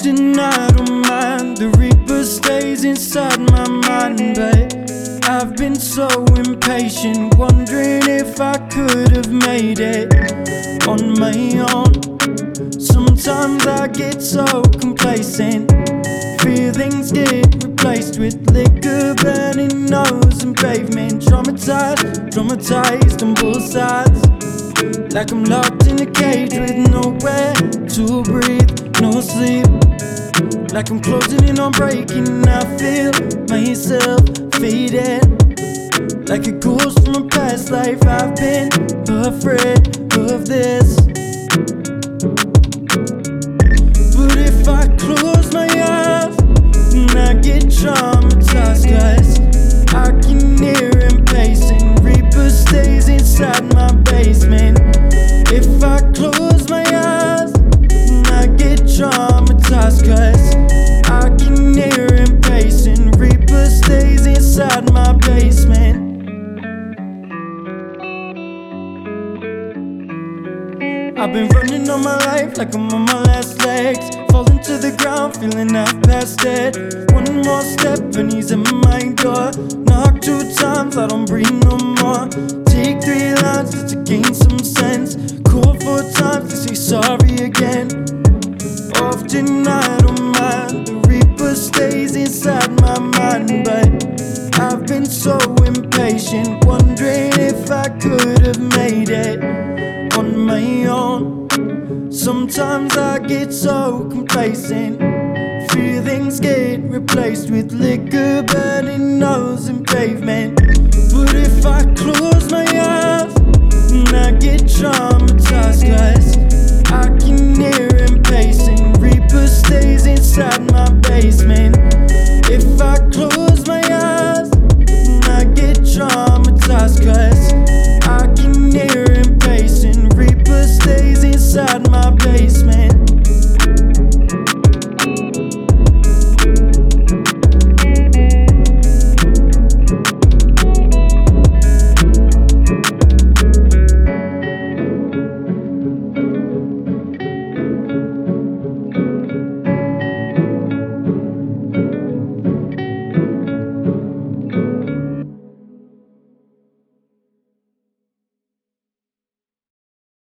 Often I don't mind, the reaper stays inside my mind, but I've been so impatient, wondering if I could have made it on my own. Sometimes I get so complacent, feelings get replaced with liquor, burning nose and pavement. Traumatized on both sides, like I'm locked in a cage with nowhere to breathe, no sleep. Like I'm closing in on breaking, I feel myself fading. Like a ghost from a past life, I've been afraid of this. But if I close my eyes, then I get traumatized, 'cause I can hear him pacing. Reaper stays inside my basement. If I close my eyes, then I get traumatized, 'cause I can hear him pacing. Reaper stays inside my basement. I've been running all my life like I'm on my last legs, falling to the ground, feeling I've passed it. One more step and he's at my door. Knock 2 times, I don't breathe no more. Take 3 lines just to gain some sense. Call 4 times to say sorry again. Often I don't mind, the reaper stays inside my mind, but I've been so impatient, wondering if I could have made it on my own. Sometimes I get so complacent, feelings get replaced with liquor, burning nose and pavement.